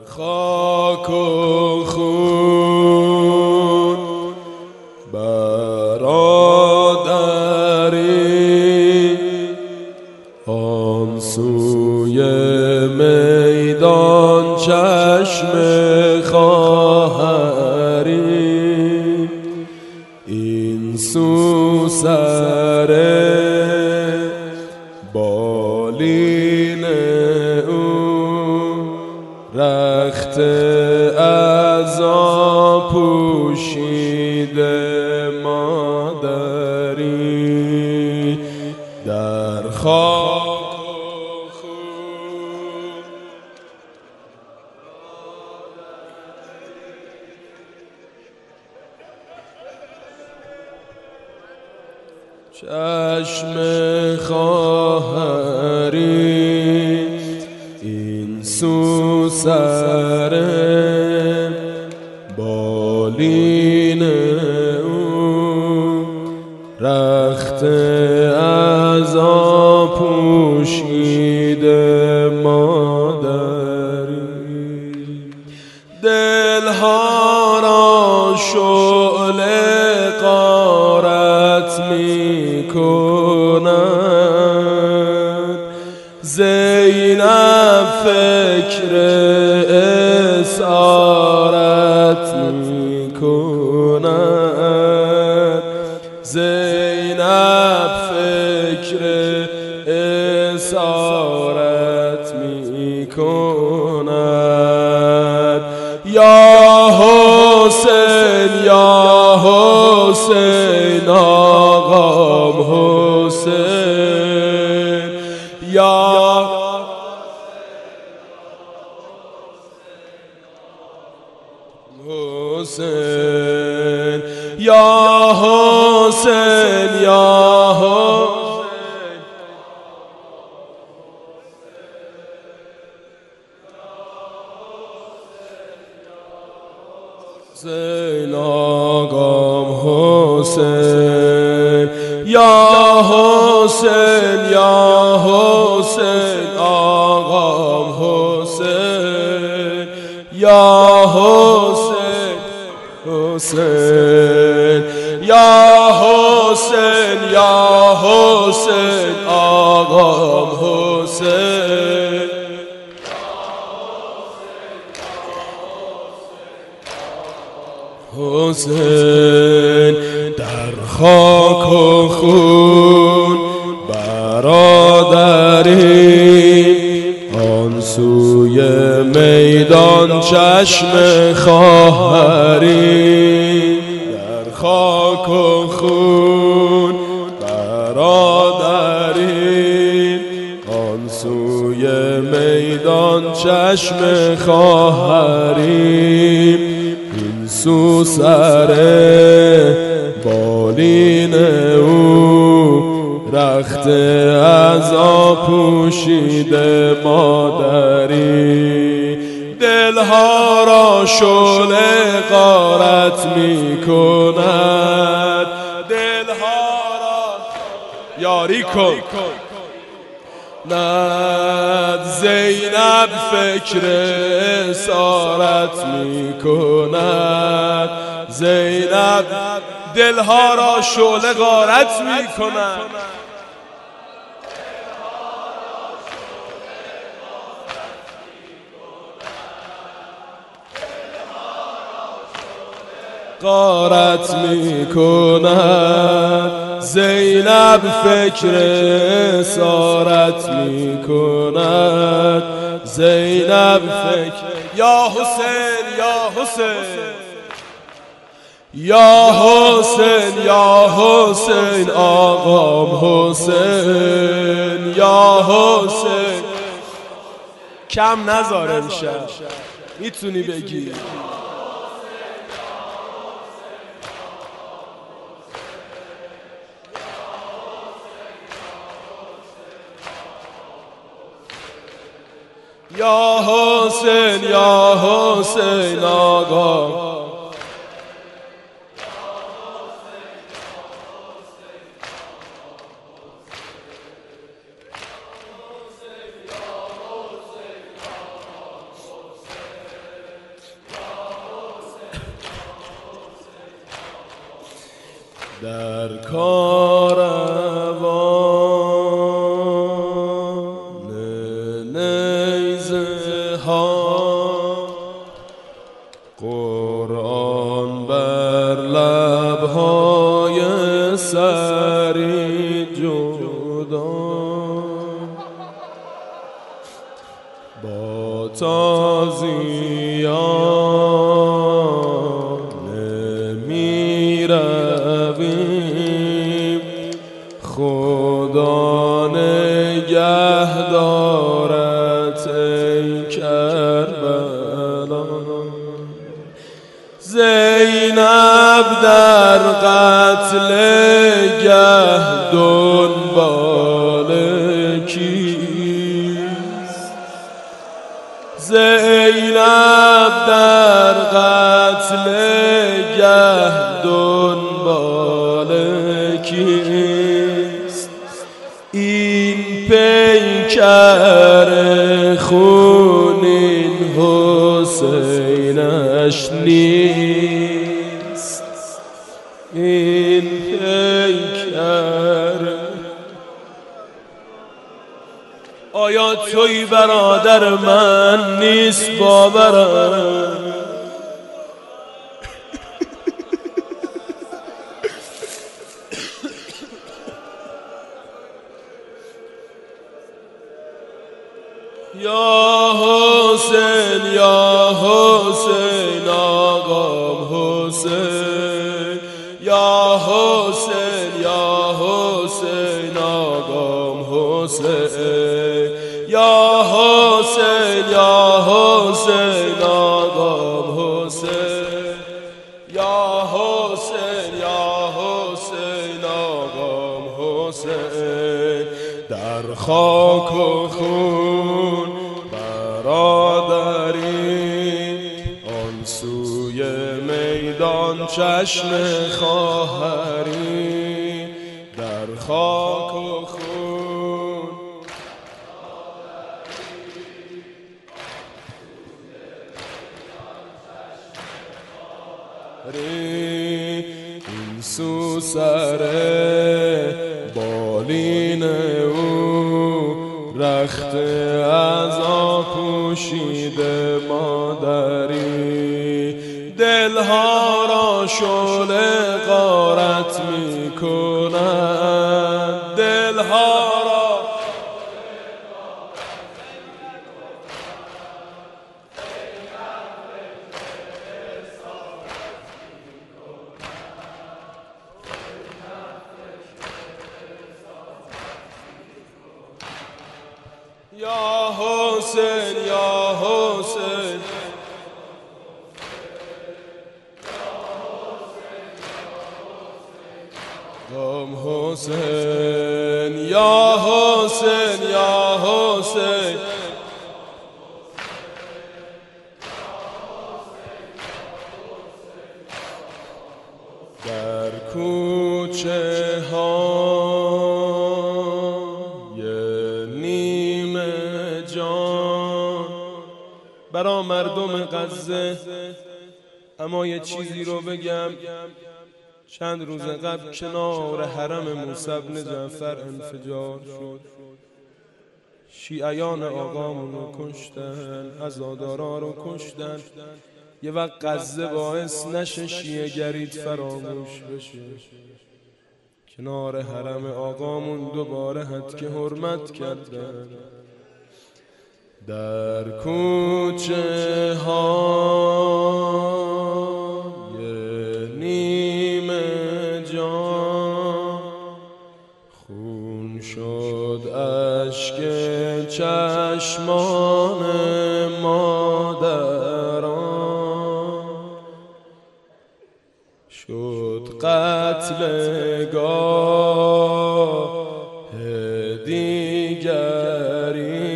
خاک و خون برادری، آن سوی میدان چشم خواهری، این سو سر بالین او رخت عزا پوشیده مادری، در خاک و خون چشم خواهری، این سو سر بالین او رخت عزا پوشیده مادری، دلها را شعله غارت می کند، زینب فکر اسارت می کند، زینب فکر اسارت می کند، یا حسین یا حسین آقام حسین، یا حسین یا حسین یا حسین آقام حسین، یا حسین یا حسین آقام حسین، یا حسین حسین، یا حسین یا حسین آقام حسین، حسین در خاک و خون برادری، آن سوی میدان چشم خواهری، در خاک و خون برادری، آن سوی میدان چشم خواهری، این سو سر بالین او رخت عزا پوشیده مادری، دلها را شعله غارت می کند، دلها را یاری کن ند، زینب فکر اسارت می کند، زینب دلها را شعله غارت می کند، غارت می کند، زینب فکر اسارت می کند، زینب فکر یا حسین یا حسین، یا حسین یا حسین آقام حسین، یا حسین کم نذار امشب، میتونی بگی یا حسین یا حسین آقا، در کاروان نیزه ها قرآن بر لبهای سری جدا با تازیان می رویم خدا نگه دارد ای کربلا زینب در قتل گه دنبال کیست زینب در قتل گه دنبال کیست این پیکر خونین حسینش نیست این پیکر آیا توی برادر من نیست باورم یا حسین یا حسین آقام حسین یا حسین یا حسین آقام حسین یا حسین یا حسین آقام حسین یا حسین یا حسین آقام حسین در خاک و خون برادری آن سوی میدان چشم خواهری در خاک و خون این سو سر بالین او رخت عزا پوشیده مادری دلها را شعله غارت می کند دلها را یا حسین یا حسین غم حسین یا حسین یا حسین در کوچه های نیمه جان برا مردم غزه اما یه چیزی رو بگم چند روز قبل کنار حرم موسی بن جعفر انفجار شد شیعیان آقامون رو کشتن عزادارا رو کشتن یه وقت غزه باعث نشه شیعه گرید فراموش بشه کنار حرم آقامون دوباره حد حرمت کردن در کوچه های نیمه جان خون شد اشک چشمان مادران شد قتلگاه دیگری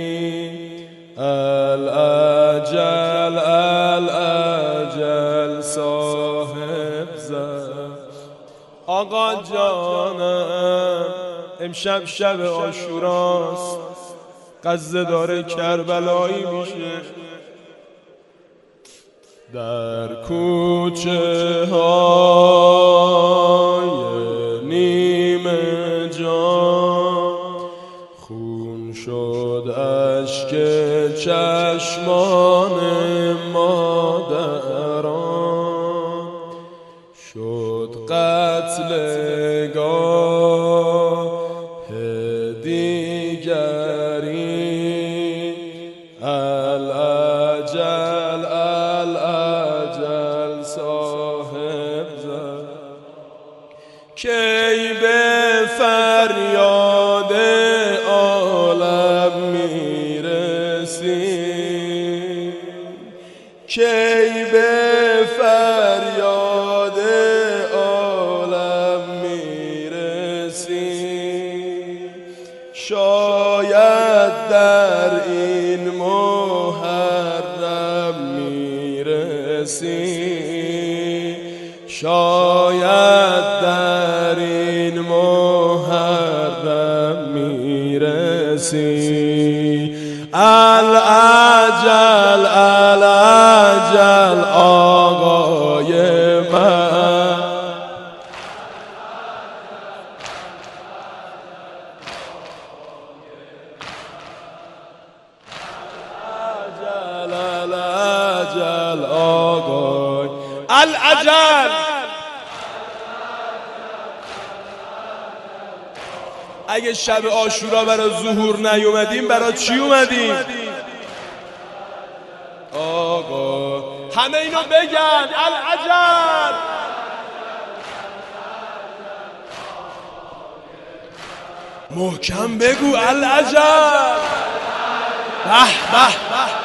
الاجل صاحب زد آقا جانم امشب شب عاشوراست غزه داره کربلایی میشه در کوچه های نیمه جان خون شد اشک چشمان مادران، شد قتلگاه دیگری. الاجل الاجل صاحب زد، کی به فریاد عالم میرسی، کی به فریاد عالم میرسی. شاید در این محرم میرسی، شاید در این محرم میرسی. الاجل الاجل آقای من، الاجل الاجل آقای الاجل. اگه شب عاشورا برای ظهور نیومدیم برای چی اومدیم؟ آقا همه اینو بگن الاجل. محکم بگو الاجل. به به به.